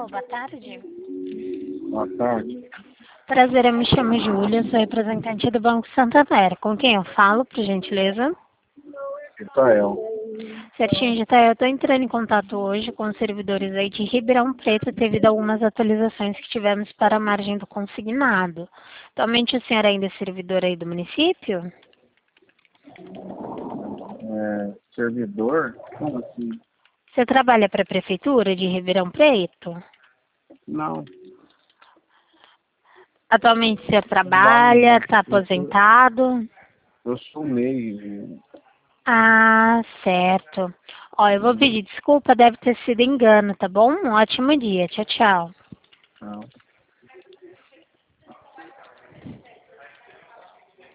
Alô, boa tarde. Boa tarde. Prazer, eu me chamo Júlia, sou representante do Banco Santander. Com quem eu falo, por gentileza? Israel. Certinho, Gitael, eu estou entrando em contato hoje com os servidores aí de Ribeirão Preto devido a algumas atualizações que tivemos para a margem do consignado. Atualmente o senhor ainda é servidor aí do município? Servidor? Como assim? Você trabalha para a Prefeitura de Ribeirão Preto? Não. Atualmente o senhor trabalha, está aposentado? Eu sou MEI. Ah, certo. Ó, eu vou pedir desculpa, deve ter sido engano, tá bom? Um ótimo dia. Tchau, tchau. Não.